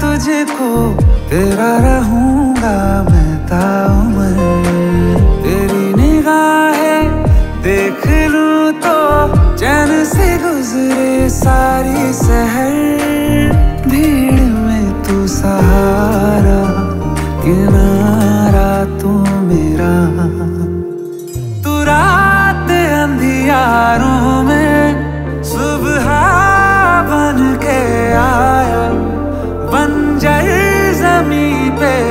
तुझको, तेरा रहूंगा मैं ताउम्र। तेरी निगाहें देख लूं तो चैन से गुजरे सारी सहर।